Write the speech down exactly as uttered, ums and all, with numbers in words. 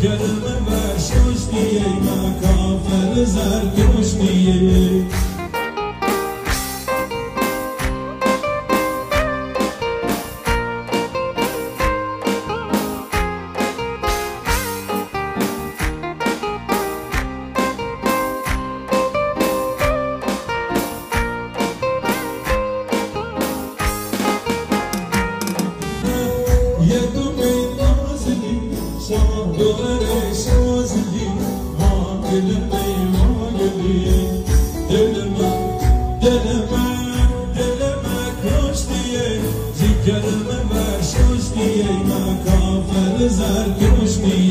جگرم و ششتیه ما کافر زرگشتیه دوغره سازلی ما دلمی ما گلی دل من دل من دل من کشتیه جگرم و ششتیه ما کافر زرگشتیه